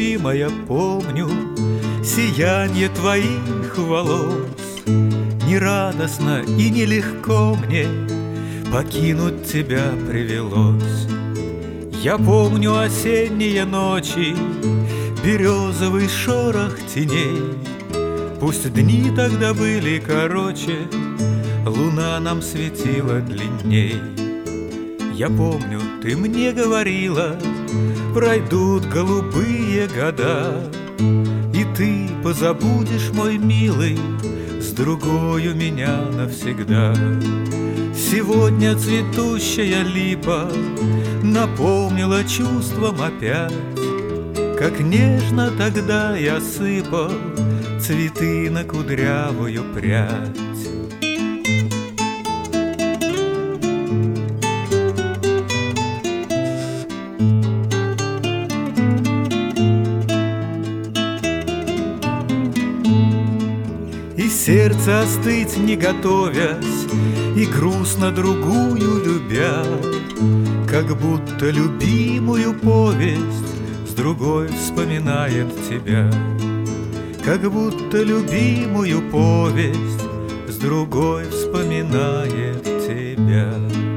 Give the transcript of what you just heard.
любимая, помню сиянье твоих волос. Не радостно и нелегко мне покинуть тебя привелось. Я помню осенние ночи, березовый шорох теней. Пусть дни тогда были короче, луна нам светила длинней. Я помню, ты мне говорила, пройдут голубые года, и ты позабудешь, мой милый, с другою меня навсегда. Сегодня цветущая липа напомнила чувством опять, как нежно тогда я сыпал цветы на кудрявую прядь. И сердце остыть не готовясь, и грустно другую любя, как будто любимую повесть с другой вспоминает тебя. Как будто любимую повесть с другой вспоминает тебя.